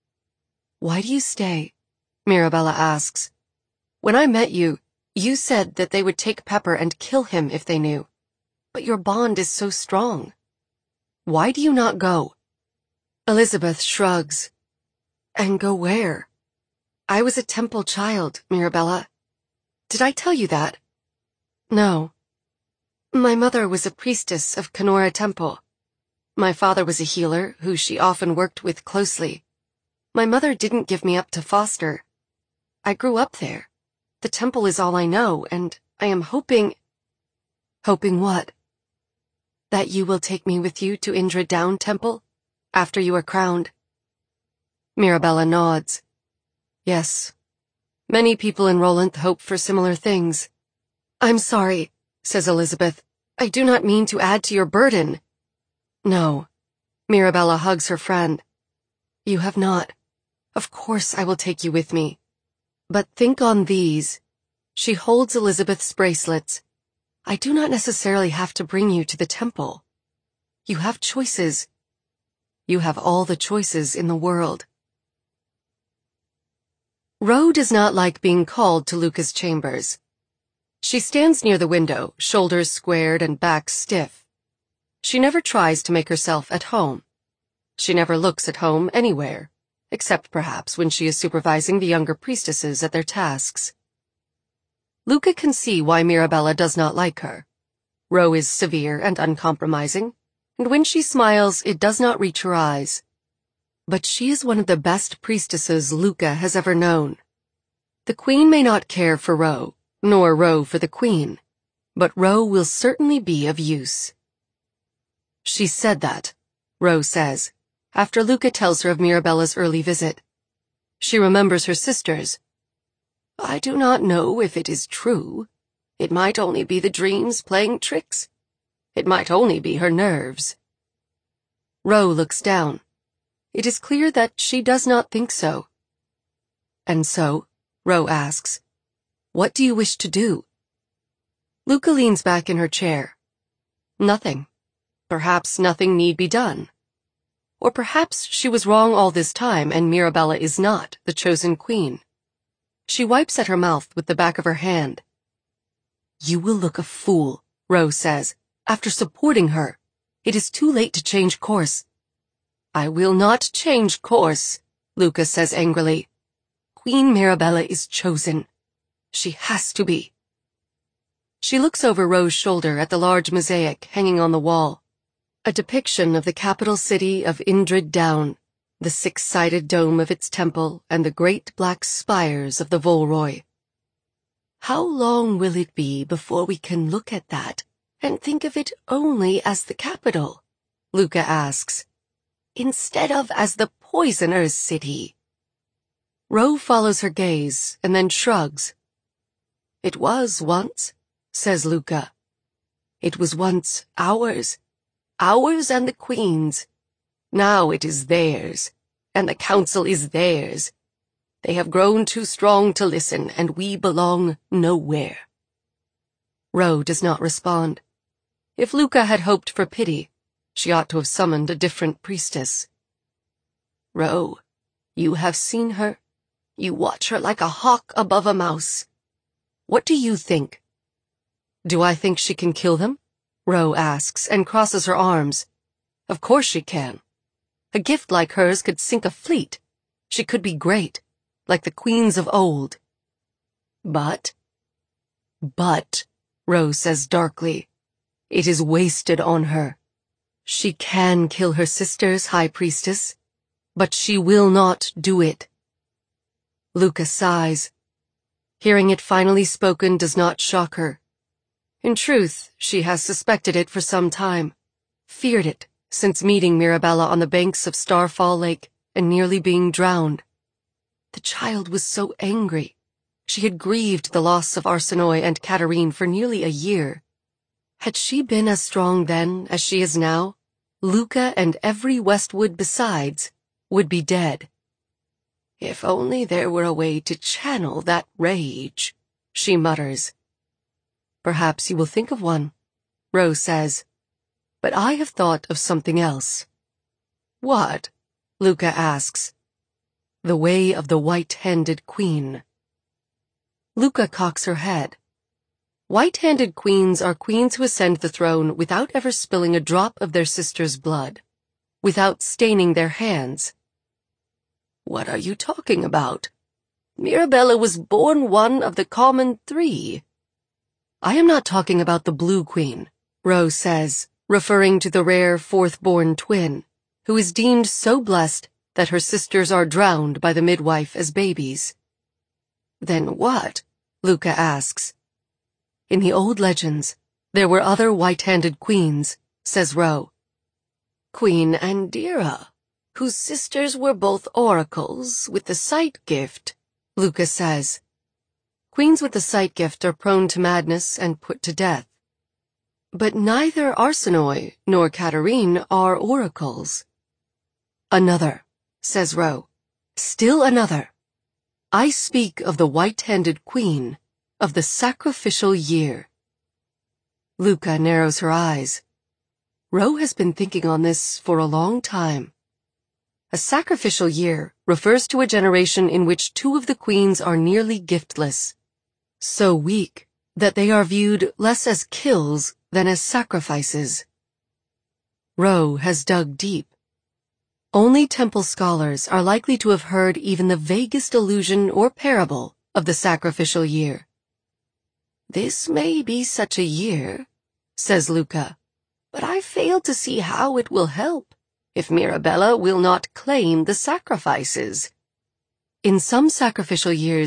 "Why do you stay?" Mirabella asks. "When I met you, you said that they would take Pepper and kill him if they knew. But your bond is so strong. Why do you not go?" Elizabeth shrugs. "And go where? I was a temple child, Mirabella. Did I tell you that?" "No. My mother was a priestess of Kenora Temple. My father was a healer who she often worked with closely. My mother didn't give me up to foster. I grew up there. The temple is all I know, and I am hoping—" "Hoping what?" "That you will take me with you to Indra Down Temple, after you are crowned." Mirabella nods. "Yes. Many people in Rolanth hope for similar things." "I'm sorry," says Elizabeth. "I do not mean to add to your burden." "No." Mirabella hugs her friend. "You have not. Of course I will take you with me. But think on these." She holds Elizabeth's bracelets. "I do not necessarily have to bring you to the temple. You have choices. You have all the choices in the world." Ro does not like being called to Luca's chambers. She stands near the window, shoulders squared and back stiff. She never tries to make herself at home. She never looks at home anywhere, except perhaps when she is supervising the younger priestesses at their tasks. Luca can see why Mirabella does not like her. Ro is severe and uncompromising, and when she smiles, it does not reach her eyes. But she is one of the best priestesses Luca has ever known. The Queen may not care for Ro, nor Ro for the Queen, but Ro will certainly be of use. She said that, Ro says, after Luca tells her of Mirabella's early visit. She remembers her sisters. I do not know if it is true. It might only be the dreams playing tricks. It might only be her nerves. Ro looks down. It is clear that she does not think so. And so, Ro asks, what do you wish to do? Luca leans back in her chair. Nothing. Perhaps nothing need be done. Or perhaps she was wrong all this time and Mirabella is not the chosen queen. She wipes at her mouth with the back of her hand. You will look a fool, Ro says, after supporting her. It is too late to change course. I will not change course, Luca says angrily. Queen Mirabella is chosen. She has to be. She looks over Ro's shoulder at the large mosaic hanging on the wall, a depiction of the capital city of Indrid Down, the six-sided dome of its temple and the great black spires of the Volroy. How long will it be before we can look at that and think of it only as the capital? Luca asks, instead of as the poisoner's city. Ro follows her gaze and then shrugs. It was once, says Luca. It was once ours, ours and the Queen's. Now it is theirs, and the council is theirs. They have grown too strong to listen, and we belong nowhere. Ro does not respond. If Luca had hoped for pity, she ought to have summoned a different priestess. Ro, you have seen her. You watch her like a hawk above a mouse. What do you think? Do I think she can kill them? Ro asks and crosses her arms. Of course she can. A gift like hers could sink a fleet. She could be great, like the queens of old. But, but, Ro says darkly, it is wasted on her. She can kill her sisters, High Priestess, but she will not do it. Luca sighs. Hearing it finally spoken does not shock her. In truth, she has suspected it for some time, feared it since meeting Mirabella on the banks of Starfall Lake and nearly being drowned. The child was so angry. She had grieved the loss of Arsinoe and Caterine for nearly a year. Had she been as strong then as she is now, Luca and every Westwood besides would be dead. If only there were a way to channel that rage, she mutters. Perhaps you will think of one, Ro says, but I have thought of something else. What? Luca asks. The way of the white-handed queen. Luca cocks her head. White-handed queens are queens who ascend the throne without ever spilling a drop of their sister's blood, without staining their hands. What are you talking about? Mirabella was born one of the common three. I am not talking about the Blue Queen, Ro says, referring to the rare fourth-born twin, who is deemed so blessed that her sisters are drowned by the midwife as babies. Then what? Luca asks. In the old legends, there were other white-handed queens, says Ro. Queen Andira, whose sisters were both oracles with the sight gift, Luca says. Queens with the sight gift are prone to madness and put to death. But neither Arsinoe nor Caterine are oracles. Another, says Ro. Still another. I speak of the white-handed queen of the sacrificial year. Luca narrows her eyes. Ro has been thinking on this for a long time. A sacrificial year refers to a generation in which two of the queens are nearly giftless, so weak that they are viewed less as kills than as sacrifices. Ro has dug deep. Only temple scholars are likely to have heard even the vaguest allusion or parable of the sacrificial year. This may be such a year, says Luca, but I fail to see how it will help if Mirabella will not claim the sacrifices. In some sacrificial years,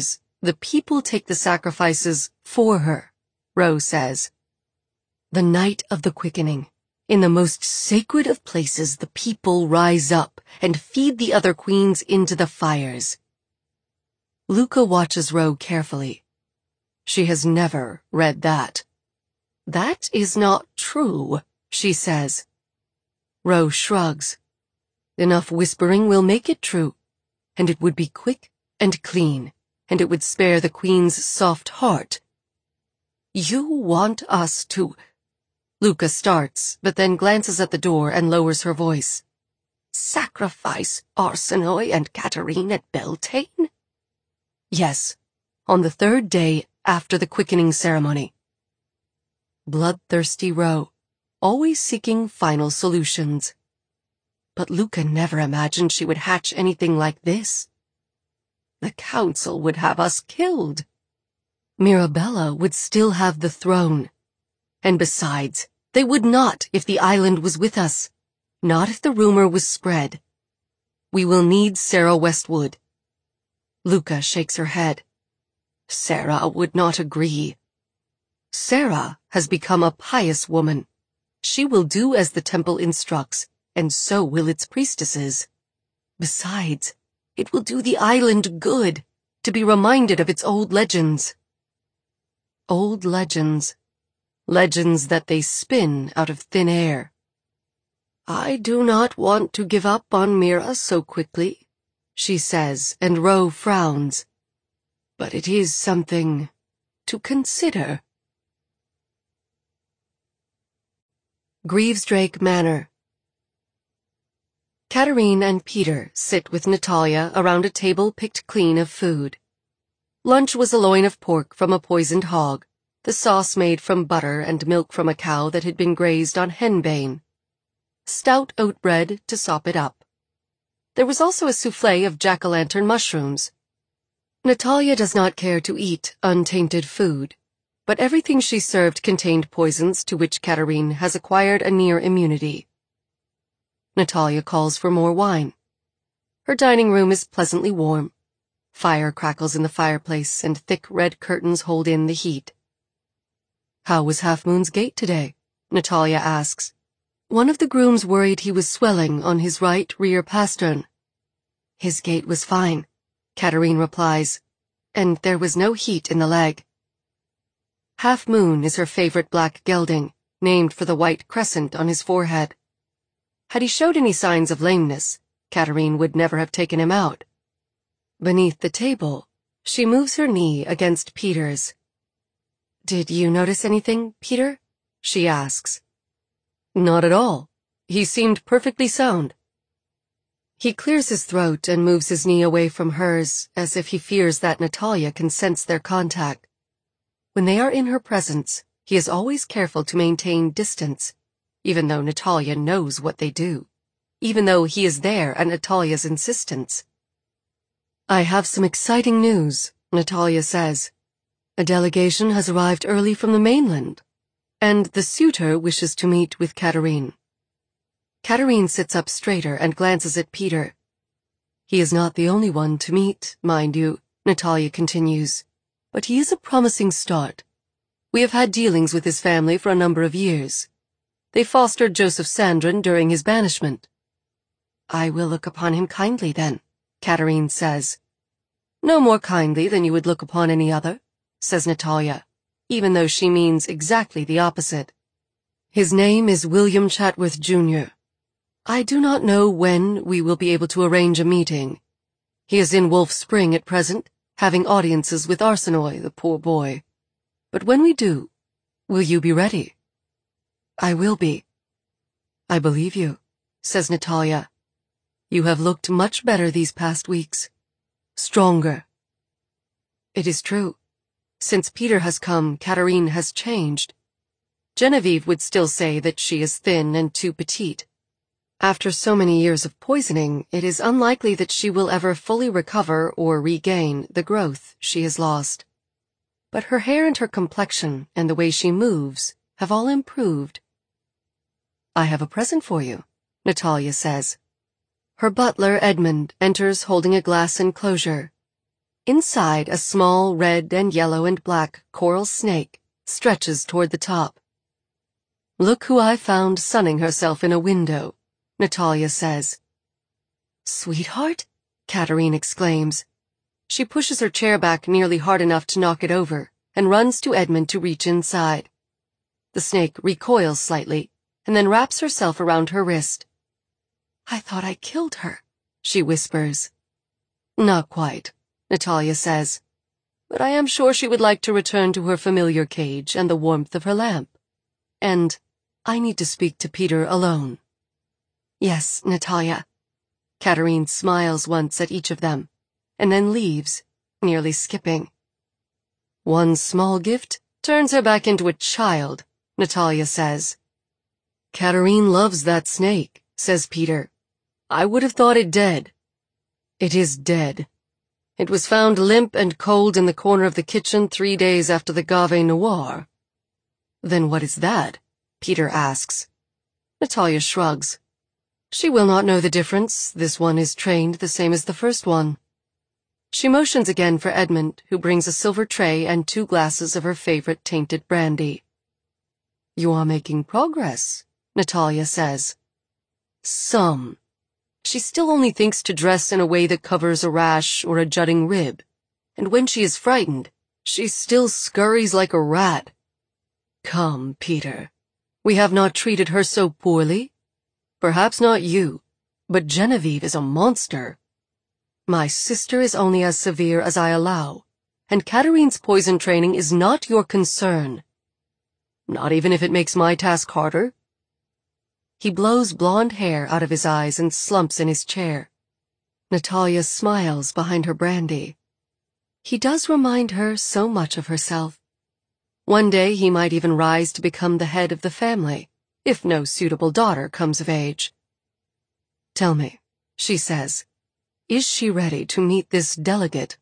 The people take the sacrifices for her, Ro says. The night of the quickening, in the most sacred of places, the people rise up and feed the other queens into the fires. Luca watches Ro carefully. She has never read that. That is not true, she says. Ro shrugs. Enough whispering will make it true, and it would be quick and clean, and it would spare the queen's soft heart. You want us to... Luca starts, but then glances at the door and lowers her voice. Sacrifice Arsinoe and Katerine at Beltane? Yes, on the third day after the quickening ceremony. Bloodthirsty Ro, always seeking final solutions. But Luca never imagined she would hatch anything like this. The council would have us killed. Mirabella would still have the throne. And besides, they would not if the island was with us. Not if the rumor was spread. We will need Sarah Westwood. Luca shakes her head. Sarah would not agree. Sarah has become a pious woman. She will do as the temple instructs, and so will its priestesses. Besides, it will do the island good to be reminded of its old legends. Old legends. Legends that they spin out of thin air. I do not want to give up on Mira so quickly, she says, and Ro frowns. But it is something to consider. Grievesdrake Manor. Katerine and Peter sit with Natalia around a table picked clean of food. Lunch was a loin of pork from a poisoned hog, the sauce made from butter and milk from a cow that had been grazed on henbane. Stout oat bread to sop it up. There was also a souffle of jack-o'-lantern mushrooms. Natalia does not care to eat untainted food, but everything she served contained poisons to which Katerine has acquired a near immunity. Natalia calls for more wine. Her dining room is pleasantly warm. Fire crackles in the fireplace, and thick red curtains hold in the heat. How was Half Moon's gait today? Natalia asks. One of the grooms worried he was swelling on his right rear pastern. His gait was fine, Katerine replies, and there was no heat in the leg. Half Moon is her favorite black gelding, named for the white crescent on his forehead. Had he showed any signs of lameness, Katerine would never have taken him out. Beneath the table, she moves her knee against Peter's. Did you notice anything, Peter? She asks. Not at all. He seemed perfectly sound. He clears his throat and moves his knee away from hers, as if he fears that Natalia can sense their contact. When they are in her presence, he is always careful to maintain distance, even though Natalia knows what they do, even though he is there at Natalia's insistence. I have some exciting news, Natalia says. A delegation has arrived early from the mainland, and the suitor wishes to meet with Katerine. Katerine sits up straighter and glances at Peter. He is not the only one to meet, mind you, Natalia continues, but he is a promising start. We have had dealings with his family for a number of years. They fostered Joseph Sandrin during his banishment. I will look upon him kindly, then, Katerine says. No more kindly than you would look upon any other, says Natalia, even though she means exactly the opposite. His name is William Chatworth, Junior I do not know when we will be able to arrange a meeting. He is in Wolf Spring at present, having audiences with Arsinoe, the poor boy. But when we do, will you be ready? I will be. I believe you, says Natalia. You have looked much better these past weeks. Stronger. It is true. Since Peter has come, Katerine has changed. Genevieve would still say that she is thin and too petite. After so many years of poisoning, it is unlikely that she will ever fully recover or regain the growth she has lost. But her hair and her complexion and the way she moves have all improved. I have a present for you, Natalia says. Her butler, Edmund, enters holding a glass enclosure. Inside, a small red and yellow and black coral snake stretches toward the top. "Look who I found sunning herself in a window," Natalia says. "Sweetheart?" Katerine exclaims. She pushes her chair back nearly hard enough to knock it over and runs to Edmund to reach inside. The snake recoils slightly and then wraps herself around her wrist. "I thought I killed her," she whispers. "Not quite," Natalia says, "but I am sure she would like to return to her familiar cage and the warmth of her lamp. And I need to speak to Peter alone." "Yes, Natalia." Katerine smiles once at each of them, and then leaves, nearly skipping. "One small gift turns her back into a child," Natalia says. "Katerine loves that snake," says Peter. "I would have thought it dead." "It is dead. It was found limp and cold in the corner of the kitchen three days after the Gave Noir." "Then what is that?" Peter asks. Natalia shrugs. "She will not know the difference. This one is trained the same as the first one." She motions again for Edmund, who brings a silver tray and two glasses of her favorite tainted brandy. "You are making progress," Natalia says. "Some." She still only thinks to dress in a way that covers a rash or a jutting rib, and when she is frightened, she still scurries like a rat. "Come, Peter. We have not treated her so poorly. Perhaps not you, but Genevieve is a monster. My sister is only as severe as I allow, and Katerine's poison training is not your concern. Not even if it makes my task harder." He blows blonde hair out of his eyes and slumps in his chair. Natalia smiles behind her brandy. He does remind her so much of herself. One day he might even rise to become the head of the family, if no suitable daughter comes of age. "Tell me," she says, "is she ready to meet this delegate?"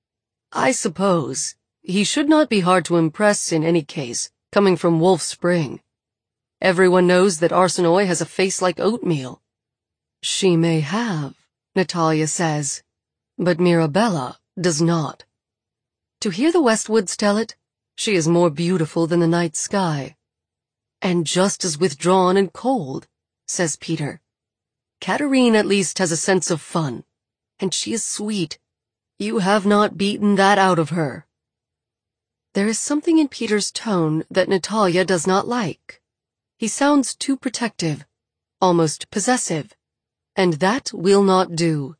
"I suppose. He should not be hard to impress in any case, coming from Wolf Spring. Everyone knows that Arsinoe has a face like oatmeal." "She may have," Natalia says, "but Mirabella does not. To hear the Westwoods tell it, she is more beautiful than the night sky." "And just as withdrawn and cold," says Peter. "Katerine at least has a sense of fun, and she is sweet. You have not beaten that out of her." There is something in Peter's tone that Natalia does not like. He sounds too protective, almost possessive, and that will not do.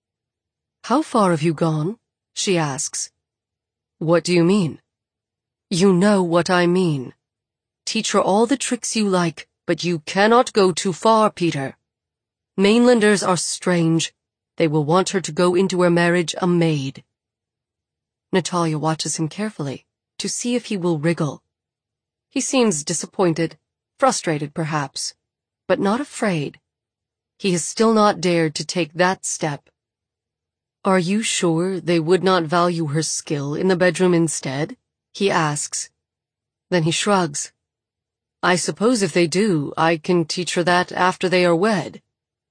"How far have you gone?" she asks. "What do you mean?" "You know what I mean. Teach her all the tricks you like, but you cannot go too far, Peter. Mainlanders are strange. They will want her to go into her marriage a maid." Natalia watches him carefully to see if he will wriggle. He seems disappointed, frustrated perhaps, but not afraid. He has still not dared to take that step. "Are you sure they would not value her skill in the bedroom instead?" he asks. Then he shrugs. "I suppose if they do, I can teach her that after they are wed."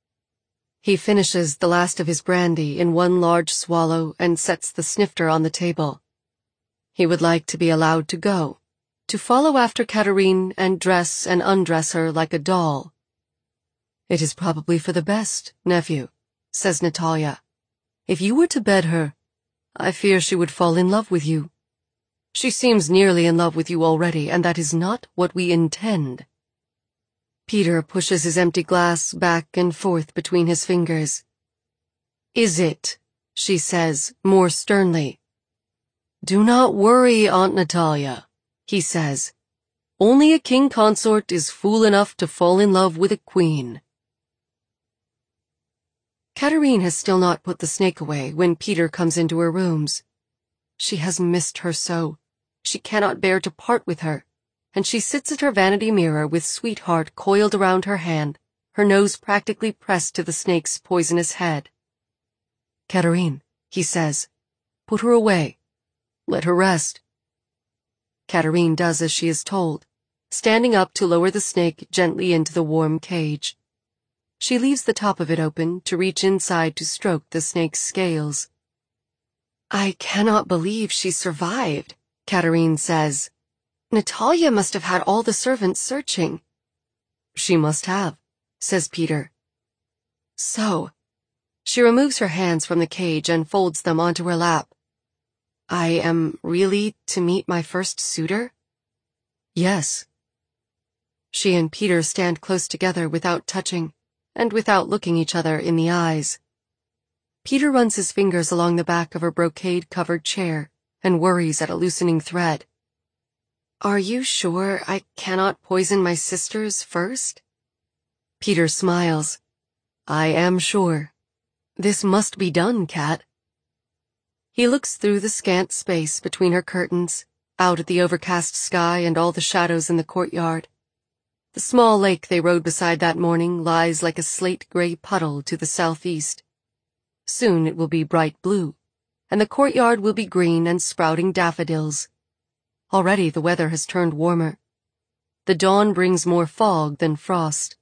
He finishes the last of his brandy in one large swallow and sets the snifter on the table. He would like to be allowed to go, to follow after Katerine and dress and undress her like a doll. "It is probably for the best, nephew," says Natalia. "If you were to bed her, I fear she would fall in love with you. She seems nearly in love with you already, and that is not what we intend." Peter pushes his empty glass back and forth between his fingers. "Is it?" she says, more sternly. "Do not worry, Aunt Natalia," he says. "Only a king consort is fool enough to fall in love with a queen." Katerine has still not put the snake away when Peter comes into her rooms. She has missed her so. She cannot bear to part with her, and she sits at her vanity mirror with Sweetheart coiled around her hand, her nose practically pressed to the snake's poisonous head. "Katerine," he says, "put her away. Let her rest." Katerine does as she is told, standing up to lower the snake gently into the warm cage. She leaves the top of it open to reach inside to stroke the snake's scales. I cannot believe she survived, Katerine says. Natalia must have had all the servants searching. She must have, says Peter. So, she removes her hands from the cage and folds them onto her lap. I am really to meet my first suitor? Yes. She and Peter stand close together without touching, and without looking each other in the eyes. Peter runs his fingers along the back of her brocade-covered chair and worries at a loosening thread. Are you sure I cannot poison my sisters first? Peter smiles. I am sure. This must be done, Kat. He looks through the scant space between her curtains, out at the overcast sky and all the shadows in the courtyard. The small lake they rode beside that morning lies like a slate-gray puddle to the southeast. Soon it will be bright blue, and the courtyard will be green and sprouting daffodils. Already the weather has turned warmer. The dawn brings more fog than frost.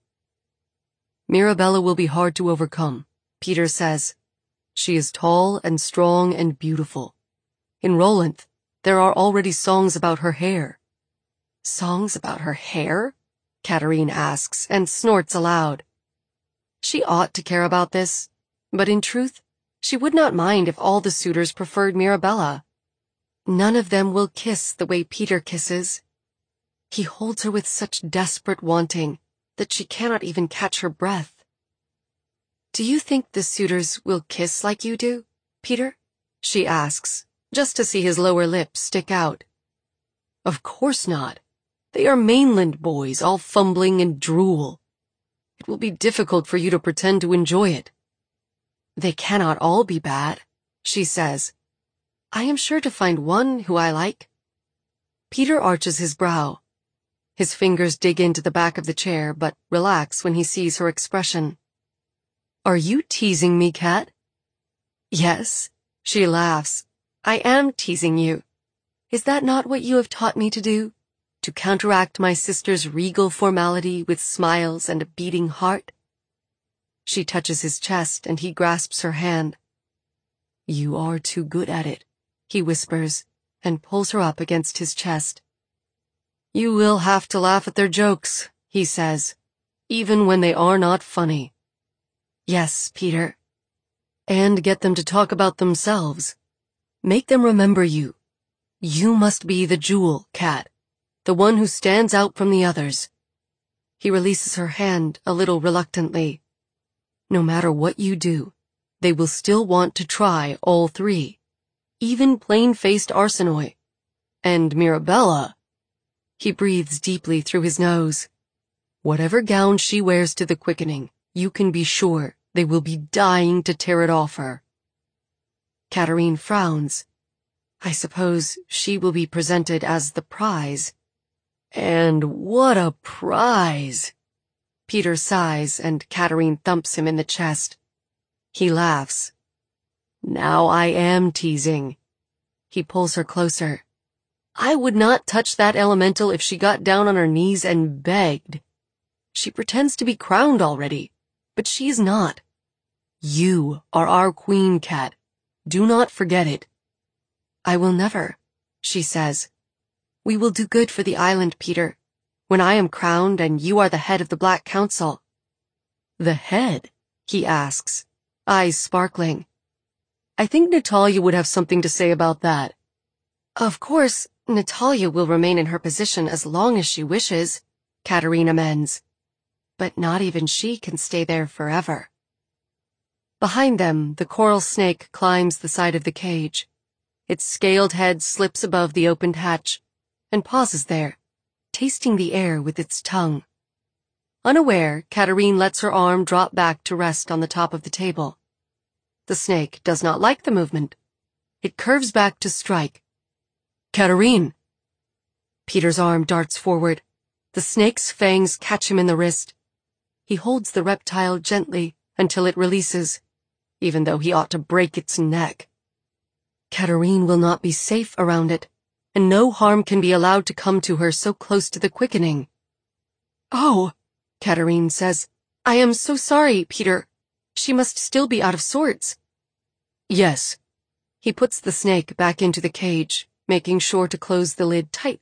Mirabella will be hard to overcome, Peter says. She is tall and strong and beautiful. In Rolanth, there are already songs about her hair. Songs about her hair? Katerine asks and snorts aloud. She ought to care about this, but in truth, she would not mind if all the suitors preferred Mirabella. None of them will kiss the way Peter kisses. He holds her with such desperate wanting that she cannot even catch her breath. Do you think the suitors will kiss like you do, Peter? She asks, just to see his lower lip stick out. Of course not. They are mainland boys, all fumbling and drool. It will be difficult for you to pretend to enjoy it. They cannot all be bad, she says. I am sure to find one who I like. Peter arches his brow. His fingers dig into the back of the chair, but relax when he sees her expression. Are you teasing me, Kat? Yes, she laughs. I am teasing you. Is that not what you have taught me to do? To counteract my sister's regal formality with smiles and a beating heart? She touches his chest and he grasps her hand. You are too good at it, he whispers, and pulls her up against his chest. You will have to laugh at their jokes, he says, even when they are not funny. Yes, Peter. And get them to talk about themselves. Make them remember you. You must be the jewel, Kat, the one who stands out from the others. He releases her hand a little reluctantly. No matter what you do, they will still want to try all three, even plain-faced Arsinoe. And Mirabella. He breathes deeply through his nose. Whatever gown she wears to the quickening, you can be sure they will be dying to tear it off her. Katerine frowns. I suppose she will be presented as the prize. And what a prize! Peter sighs and Katerine thumps him in the chest. He laughs. Now I am teasing. He pulls her closer. I would not touch that elemental if she got down on her knees and begged. She pretends to be crowned already, but she is not. You are our queen, Kat. Do not forget it. I will never, she says. We will do good for the island, Peter, when I am crowned and you are the head of the Black Council. The head? He asks, eyes sparkling. I think Natalia would have something to say about that. Of course, Natalia will remain in her position as long as she wishes, Katerine amends. But not even she can stay there forever. Behind them, the coral snake climbs the side of the cage. Its scaled head slips above the opened hatch and pauses there, tasting the air with its tongue. Unaware, Katerine lets her arm drop back to rest on the top of the table. The snake does not like the movement. It curves back to strike. Katerine! Peter's arm darts forward. The snake's fangs catch him in the wrist. He holds the reptile gently until it releases, even though he ought to break its neck. Katerine will not be safe around it, and no harm can be allowed to come to her so close to the quickening. Oh, Katerine says, I am so sorry, Peter. She must still be out of sorts. Yes. He puts the snake back into the cage, making sure to close the lid tightly.